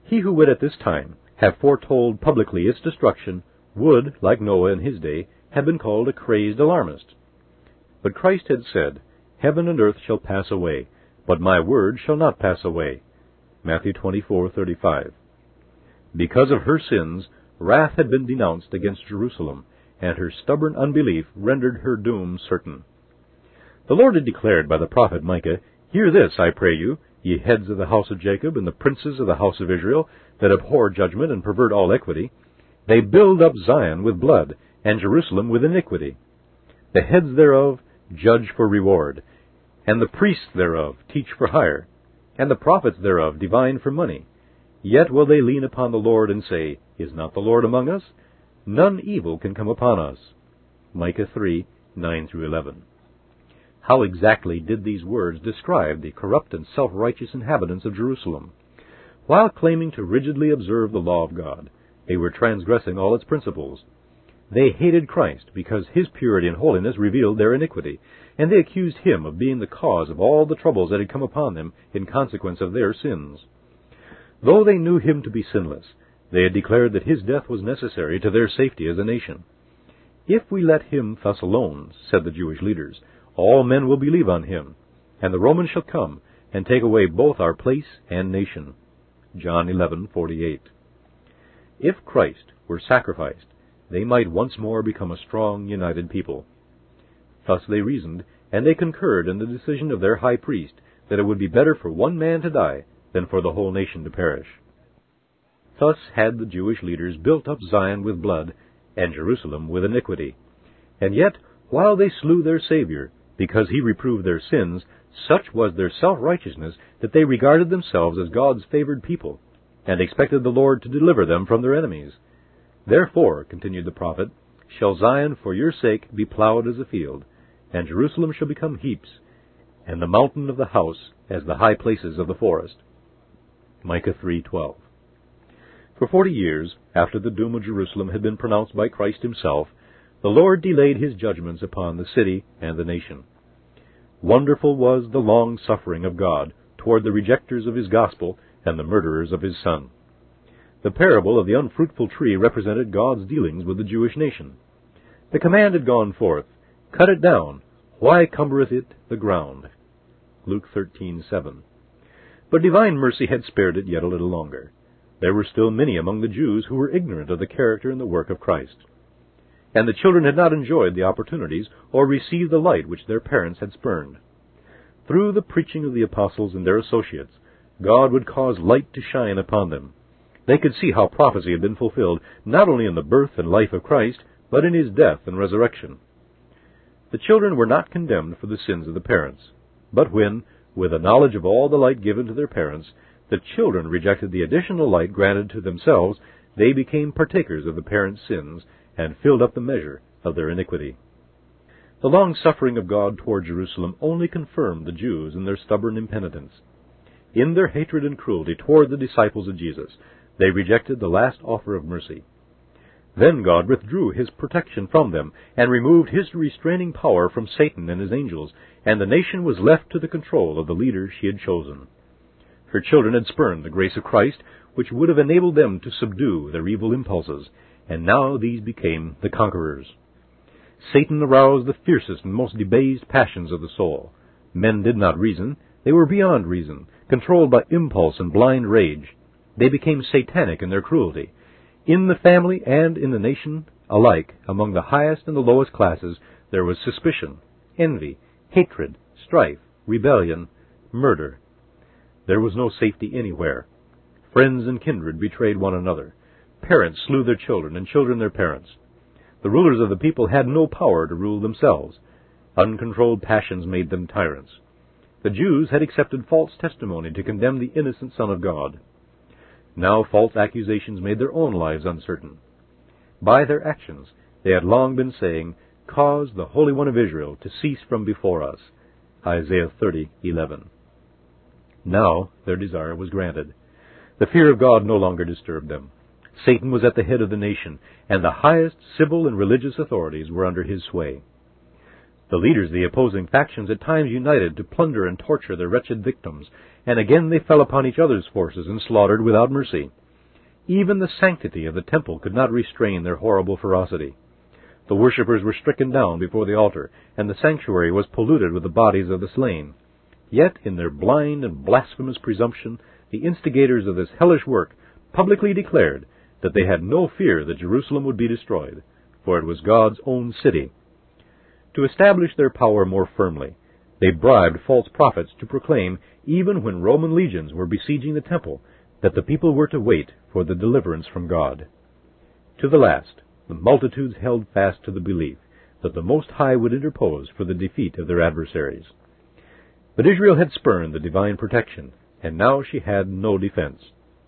He who would at this time have foretold publicly its destruction would, like Noah in his day, have been called a crazed alarmist. But Christ had said, "Heaven and earth shall pass away, but my word shall not pass away." Matthew 24:35. Because of her sins, wrath had been denounced against Jerusalem, and her stubborn unbelief rendered her doom certain. The Lord had declared by the prophet Micah, "Hear this, I pray you, ye heads of the house of Jacob, and the princes of the house of Israel, that abhor judgment and pervert all equity. They build up Zion with blood, and Jerusalem with iniquity. The heads thereof judge for reward, and the priests thereof teach for hire, and the prophets thereof divine for money. Yet will they lean upon the Lord and say, Is not the Lord among us? None evil can come upon us." Micah 3:9-11. How exactly did these words describe the corrupt and self-righteous inhabitants of Jerusalem? While claiming to rigidly observe the law of God, they were transgressing all its principles. They hated Christ because his purity and holiness revealed their iniquity, and they accused him of being the cause of all the troubles that had come upon them in consequence of their sins. Though they knew him to be sinless, they had declared that his death was necessary to their safety as a nation. "If we let him thus alone," said the Jewish leaders, "all men will believe on him, and the Romans shall come and take away both our place and nation." John 11:48. If Christ were sacrificed, they might once more become a strong, united people. Thus they reasoned, and they concurred in the decision of their high priest that it would be better for one man to die than for the whole nation to perish. Thus had the Jewish leaders built up Zion with blood, and Jerusalem with iniquity. And yet, while they slew their Savior, because he reproved their sins, such was their self-righteousness that they regarded themselves as God's favored people, and expected the Lord to deliver them from their enemies. "Therefore," continued the prophet, "shall Zion for your sake be plowed as a field, and Jerusalem shall become heaps, and the mountain of the house as the high places of the forest." Micah 3:12. For 40 years, after the doom of Jerusalem had been pronounced by Christ himself, the Lord delayed his judgments upon the city and the nation. Wonderful was the long suffering of God toward the rejectors of his gospel and the murderers of his Son. The parable of the unfruitful tree represented God's dealings with the Jewish nation. The command had gone forth, "Cut it down. Why cumbereth it the ground?" Luke 13:7. But divine mercy had spared it yet a little longer. There were still many among the Jews who were ignorant of the character and the work of Christ. And the children had not enjoyed the opportunities or received the light which their parents had spurned. Through the preaching of the apostles and their associates, God would cause light to shine upon them. They could see how prophecy had been fulfilled, not only in the birth and life of Christ, but in his death and resurrection. The children were not condemned for the sins of the parents. But when, with a knowledge of all the light given to their parents, the children rejected the additional light granted to themselves, they became partakers of the parents' sins, and filled up the measure of their iniquity. The long-suffering of God toward Jerusalem only confirmed the Jews in their stubborn impenitence. In their hatred and cruelty toward the disciples of Jesus, they rejected the last offer of mercy. Then God withdrew his protection from them, and removed his restraining power from Satan and his angels, and the nation was left to the control of the leader she had chosen. Her children had spurned the grace of Christ, which would have enabled them to subdue their evil impulses, and now these became the conquerors. Satan aroused the fiercest and most debased passions of the soul. Men did not reason. They were beyond reason, controlled by impulse and blind rage. They became satanic in their cruelty. In the family and in the nation alike, among the highest and the lowest classes, there was suspicion, envy, hatred, strife, rebellion, murder. There was no safety anywhere. Friends and kindred betrayed one another. Parents slew their children, and children their parents. The rulers of the people had no power to rule themselves. Uncontrolled passions made them tyrants. The Jews had accepted false testimony to condemn the innocent Son of God. Now false accusations made their own lives uncertain. By their actions they had long been saying, "Cause the Holy One of Israel to cease from before us." Isaiah 30:11. Now their desire was granted. The fear of God no longer disturbed them. Satan was at the head of the nation, and the highest civil and religious authorities were under his sway. The leaders of the opposing factions at times united to plunder and torture their wretched victims, and again they fell upon each other's forces and slaughtered without mercy. Even the sanctity of the temple could not restrain their horrible ferocity. The worshippers were stricken down before the altar, and the sanctuary was polluted with the bodies of the slain. Yet, in their blind and blasphemous presumption, the instigators of this hellish work publicly declared that they had no fear that Jerusalem would be destroyed, for it was God's own city. To establish their power more firmly, they bribed false prophets to proclaim, even when Roman legions were besieging the temple, that the people were to wait for the deliverance from God. To the last, the multitudes held fast to the belief that the Most High would interpose for the defeat of their adversaries. But Israel had spurned the divine protection, and now she had no defense.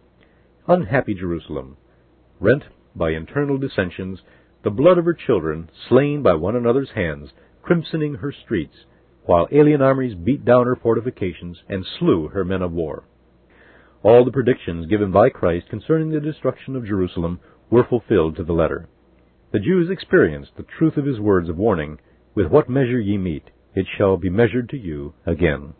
Unhappy Jerusalem, rent by internal dissensions, the blood of her children, slain by one another's hands, crimsoning her streets, while alien armies beat down her fortifications and slew her men of war. All the predictions given by Christ concerning the destruction of Jerusalem were fulfilled to the letter. The Jews experienced the truth of his words of warning, "With what measure ye mete, it shall be measured to you again."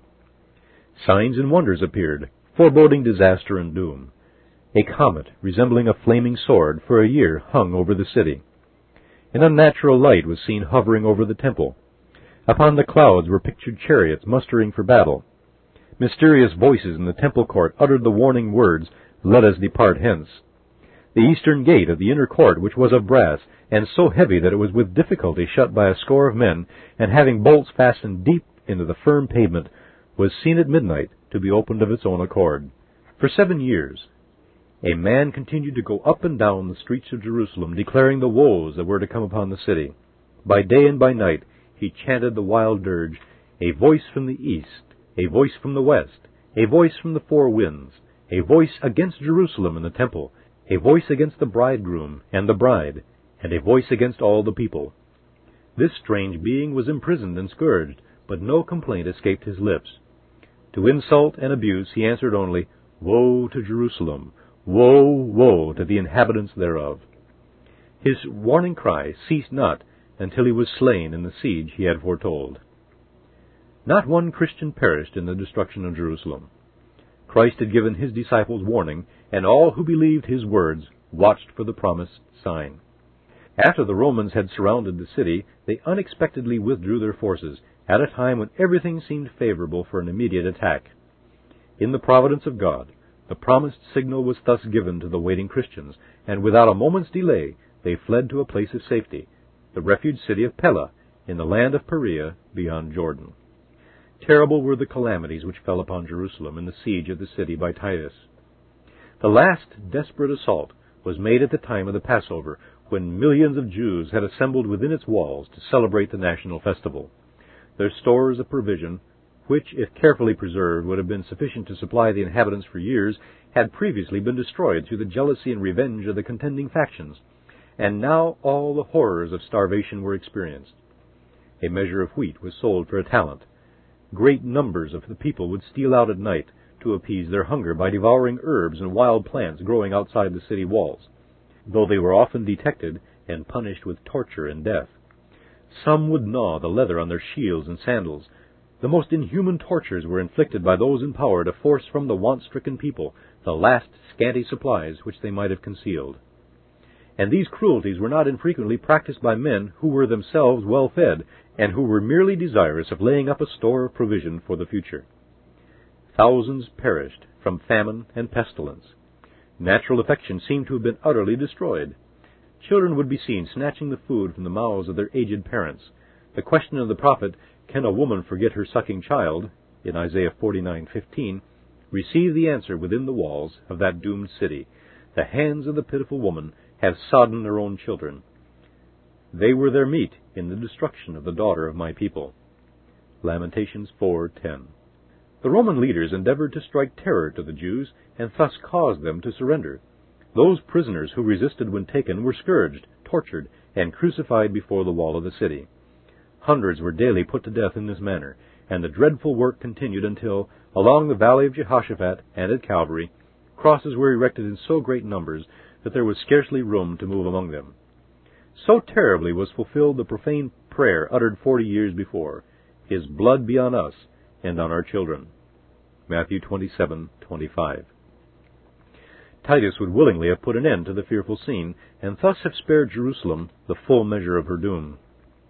Signs and wonders appeared, foreboding disaster and doom. A comet, resembling a flaming sword, for a year hung over the city. An unnatural light was seen hovering over the temple. Upon the clouds were pictured chariots mustering for battle. Mysterious voices in the temple court uttered the warning words, "Let us depart hence." The eastern gate of the inner court, which was of brass, and so heavy that it was with difficulty shut by a score of men, and having bolts fastened deep into the firm pavement, was seen at midnight to be opened of its own accord. For 7 years, a man continued to go up and down the streets of Jerusalem, declaring the woes that were to come upon the city. By day and by night he chanted the wild dirge, "A voice from the east, a voice from the west, a voice from the four winds, a voice against Jerusalem and the temple, a voice against the bridegroom and the bride, and a voice against all the people." This strange being was imprisoned and scourged, but no complaint escaped his lips. To insult and abuse he answered only, "Woe to Jerusalem! Woe, woe to the inhabitants thereof!" His warning cry ceased not until he was slain in the siege he had foretold. Not one Christian perished in the destruction of Jerusalem. Christ had given his disciples warning, and all who believed his words watched for the promised sign. After the Romans had surrounded the city, they unexpectedly withdrew their forces, at a time when everything seemed favorable for an immediate attack. In the providence of God, the promised signal was thus given to the waiting Christians, and without a moment's delay they fled to a place of safety, the refuge city of Pella, in the land of Perea beyond Jordan. Terrible were the calamities which fell upon Jerusalem in the siege of the city by Titus. The last desperate assault was made at the time of the Passover, when millions of Jews had assembled within its walls to celebrate the national festival. Their stores of provision, which, if carefully preserved, would have been sufficient to supply the inhabitants for years, had previously been destroyed through the jealousy and revenge of the contending factions, and now all the horrors of starvation were experienced. A measure of wheat was sold for a talent. Great numbers of the people would steal out at night to appease their hunger by devouring herbs and wild plants growing outside the city walls, though they were often detected and punished with torture and death. Some would gnaw the leather on their shields and sandals. The most inhuman tortures were inflicted by those in power to force from the want-stricken people the last scanty supplies which they might have concealed. And these cruelties were not infrequently practiced by men who were themselves well fed, and who were merely desirous of laying up a store of provision for the future. Thousands perished from famine and pestilence. Natural affection seemed to have been utterly destroyed. Children would be seen snatching the food from the mouths of their aged parents. The question of the prophet, "Can a woman forget her sucking child?" in Isaiah 49:15, received the answer within the walls of that doomed city. The hands of the pitiful woman have sodden their own children. They were their meat in the destruction of the daughter of my people. Lamentations 4:10. The Roman leaders endeavored to strike terror to the Jews, and thus caused them to surrender. Those prisoners who resisted when taken were scourged, tortured, and crucified before the wall of the city. Hundreds were daily put to death in this manner, and the dreadful work continued until, along the valley of Jehoshaphat and at Calvary, crosses were erected in so great numbers that there was scarcely room to move among them. So terribly was fulfilled the profane prayer uttered 40 years before, "His blood be on us and on our children." Matthew 27:25. Titus would willingly have put an end to the fearful scene, and thus have spared Jerusalem the full measure of her doom.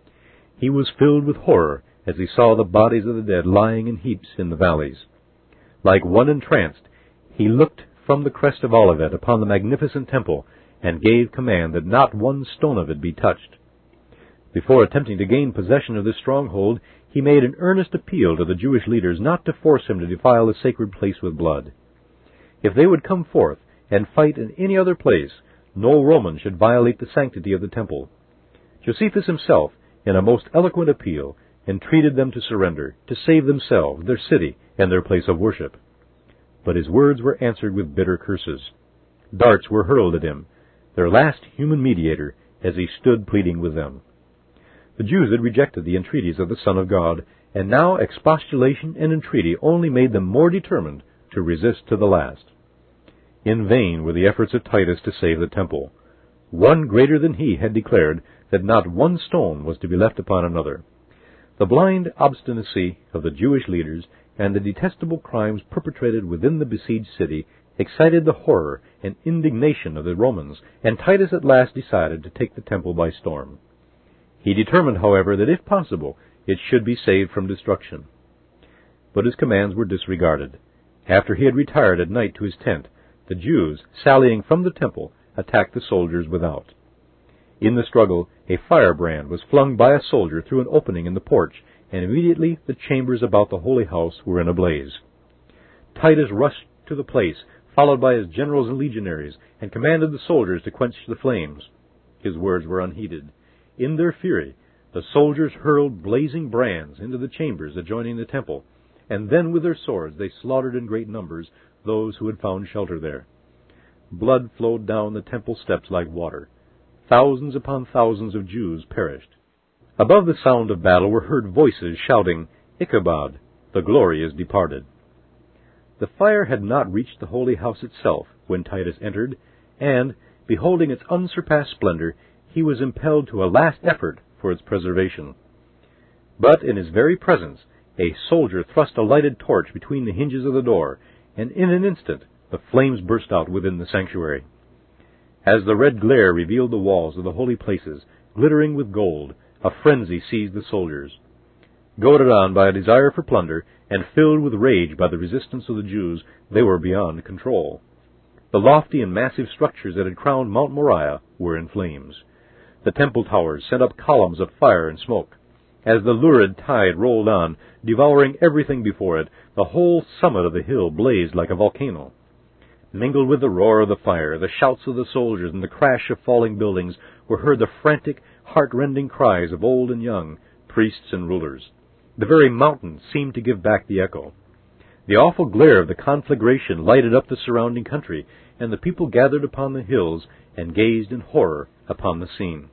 He was filled with horror as he saw the bodies of the dead lying in heaps in the valleys. Like one entranced, he looked from the crest of Olivet upon the magnificent temple, and gave command that not one stone of it be touched. Before attempting to gain possession of this stronghold, he made an earnest appeal to the Jewish leaders not to force him to defile the sacred place with blood. If they would come forth and fight in any other place, no Roman should violate the sanctity of the temple. Josephus himself, in a most eloquent appeal, entreated them to surrender, to save themselves, their city, and their place of worship. But his words were answered with bitter curses. Darts were hurled at him, their last human mediator, as he stood pleading with them. The Jews had rejected the entreaties of the Son of God, and now expostulation and entreaty only made them more determined to resist to the last. In vain were the efforts of Titus to save the temple. One greater than he had declared that not one stone was to be left upon another. The blind obstinacy of the Jewish leaders and the detestable crimes perpetrated within the besieged city excited the horror and indignation of the Romans, and Titus at last decided to take the temple by storm. He determined, however, that if possible, it should be saved from destruction. But his commands were disregarded. After he had retired at night to his tent, the Jews, sallying from the temple, attacked the soldiers without. In the struggle, a firebrand was flung by a soldier through an opening in the porch, and immediately the chambers about the holy house were in a blaze. Titus rushed to the place, followed by his generals and legionaries, and commanded the soldiers to quench the flames. His words were unheeded. In their fury, the soldiers hurled blazing brands into the chambers adjoining the temple, and then with their swords they slaughtered in great numbers those who had found shelter there. Blood flowed down the temple steps like water. Thousands upon thousands of Jews perished. Above the sound of battle were heard voices shouting, "Ichabod, the glory is departed." The fire had not reached the holy house itself when Titus entered, and, beholding its unsurpassed splendor, he was impelled to a last effort for its preservation. But in his very presence, a soldier thrust a lighted torch between the hinges of the door, and in an instant the flames burst out within the sanctuary. As the red glare revealed the walls of the holy places, glittering with gold, a frenzy seized the soldiers. Goaded on by a desire for plunder, and filled with rage by the resistance of the Jews, they were beyond control. The lofty and massive structures that had crowned Mount Moriah were in flames. The temple towers sent up columns of fire and smoke. As the lurid tide rolled on, devouring everything before it, the whole summit of the hill blazed like a volcano. Mingled with the roar of the fire, the shouts of the soldiers, and the crash of falling buildings, were heard the frantic, heart-rending cries of old and young, priests and rulers. The very mountains seemed to give back the echo. The awful glare of the conflagration lighted up the surrounding country, and the people gathered upon the hills and gazed in horror upon the scene.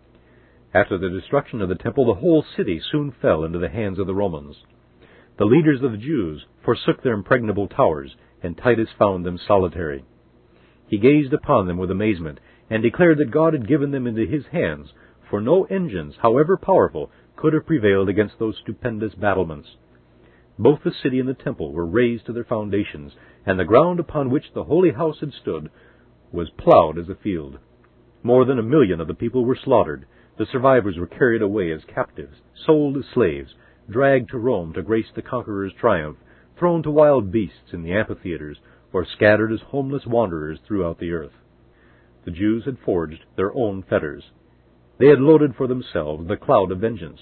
After the destruction of the temple, the whole city soon fell into the hands of the Romans. The leaders of the Jews forsook their impregnable towers, and Titus found them solitary. He gazed upon them with amazement, and declared that God had given them into his hands, for no engines, however powerful, could have prevailed against those stupendous battlements. Both the city and the temple were razed to their foundations, and the ground upon which the holy house had stood was plowed as a field. More than 1 million of the people were slaughtered. The survivors were carried away as captives, sold as slaves, dragged to Rome to grace the conqueror's triumph, thrown to wild beasts in the amphitheaters, or scattered as homeless wanderers throughout the earth. The Jews had forged their own fetters. They had loaded for themselves the cloud of vengeance.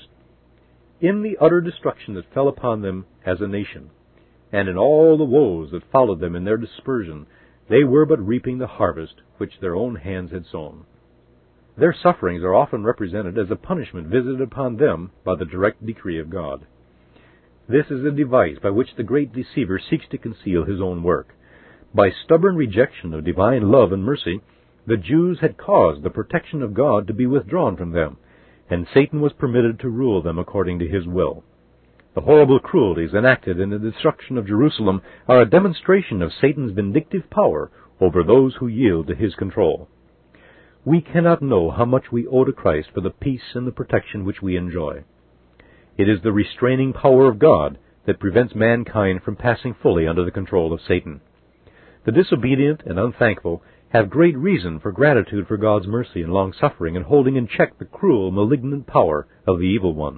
In the utter destruction that fell upon them as a nation, and in all the woes that followed them in their dispersion, they were but reaping the harvest which their own hands had sown. Their sufferings are often represented as a punishment visited upon them by the direct decree of God. This is a device by which the great deceiver seeks to conceal his own work. By stubborn rejection of divine love and mercy, the Jews had caused the protection of God to be withdrawn from them, and Satan was permitted to rule them according to his will. The horrible cruelties enacted in the destruction of Jerusalem are a demonstration of Satan's vindictive power over those who yield to his control. We cannot know how much we owe to Christ for the peace and the protection which we enjoy. It is the restraining power of God that prevents mankind from passing fully under the control of Satan. The disobedient and unthankful have great reason for gratitude for God's mercy and long-suffering in holding in check the cruel, malignant power of the evil one.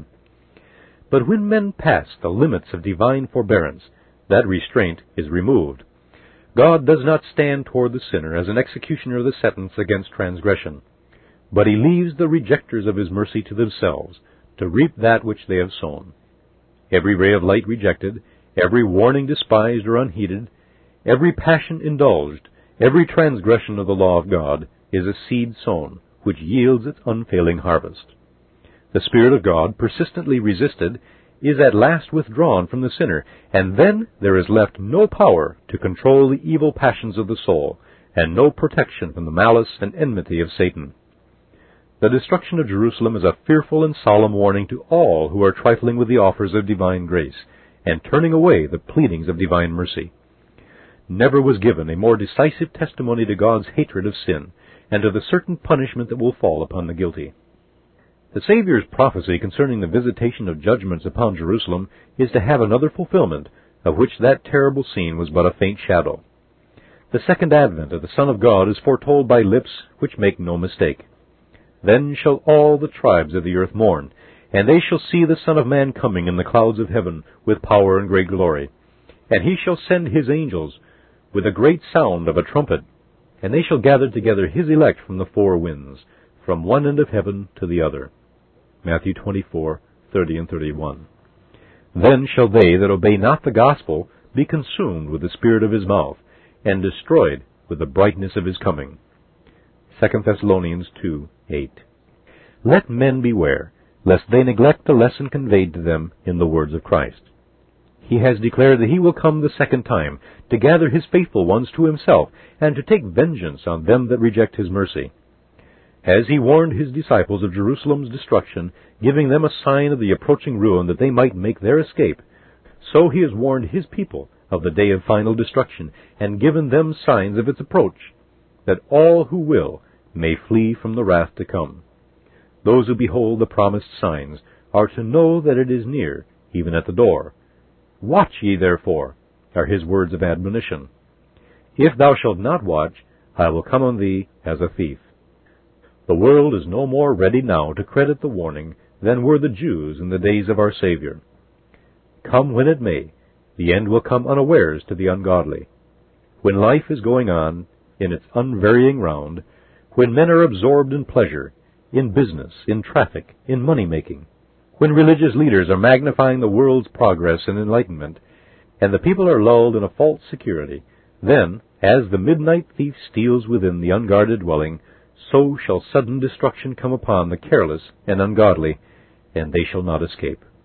But when men pass the limits of divine forbearance, that restraint is removed. God does not stand toward the sinner as an executioner of the sentence against transgression, but he leaves the rejectors of his mercy to themselves, to reap that which they have sown. Every ray of light rejected, every warning despised or unheeded, every passion indulged, every transgression of the law of God is a seed sown, which yields its unfailing harvest. The Spirit of God, persistently resisted, is at last withdrawn from the sinner, and then there is left no power to control the evil passions of the soul, and no protection from the malice and enmity of Satan. The destruction of Jerusalem is a fearful and solemn warning to all who are trifling with the offers of divine grace, and turning away the pleadings of divine mercy. Never was given a more decisive testimony to God's hatred of sin, and to the certain punishment that will fall upon the guilty. The Savior's prophecy concerning the visitation of judgments upon Jerusalem is to have another fulfillment, of which that terrible scene was but a faint shadow. The second advent of the Son of God is foretold by lips which make no mistake. Then shall all the tribes of the earth mourn, and they shall see the Son of Man coming in the clouds of heaven with power and great glory. And he shall send his angels with a great sound of a trumpet, and they shall gather together his elect from the four winds, from one end of heaven to the other. Matthew 24:30 and 31. Then shall they that obey not the gospel be consumed with the spirit of his mouth, and destroyed with the brightness of his coming. 2 Thessalonians 2:8. Let men beware, lest they neglect the lesson conveyed to them in the words of Christ. He has declared that he will come the second time, to gather his faithful ones to himself, and to take vengeance on them that reject his mercy. As he warned his disciples of Jerusalem's destruction, giving them a sign of the approaching ruin that they might make their escape, so he has warned his people of the day of final destruction, and given them signs of its approach, that all who will may flee from the wrath to come. Those who behold the promised signs are to know that it is near, even at the door. Watch ye therefore, are his words of admonition. If thou shalt not watch, I will come on thee as a thief. The world is no more ready now to credit the warning than were the Jews in the days of our Savior. Come when it may, the end will come unawares to the ungodly. When life is going on in its unvarying round, when men are absorbed in pleasure, in business, in traffic, in money-making, when religious leaders are magnifying the world's progress and enlightenment, and the people are lulled in a false security, then, as the midnight thief steals within the unguarded dwelling, so shall sudden destruction come upon the careless and ungodly, and they shall not escape.